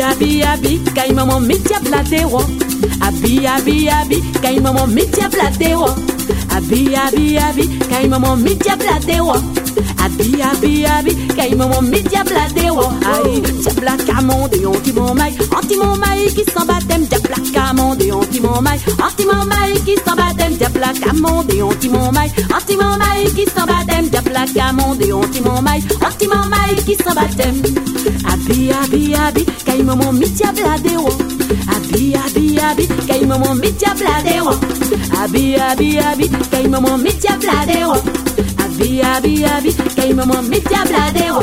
abi, abi, kay maman mi diablade wo. Abi, abi, abi, kay maman mi diablade wo. Abi, abi, abi, kay maman mi diablade wo. Abi, abi, abi, kay maman mi diablade wo. Aïe, diabla camonde, anti-mon maï qui s'en baptême, diabla camonde, anti-mon maï qui s'en baptême, diabla camonde, anti-mon maï qui s'en baptême, diabla camonde, anti-mon maï qui s'en baptême. Abi, abi, abi, kay maman mi diablade wo. Abi, abi, abi, kay maman mi diablade wo. Abi, abi, abi, kay maman mi diablade wo. Abi, abi, abi, kay maman mi diablade wo.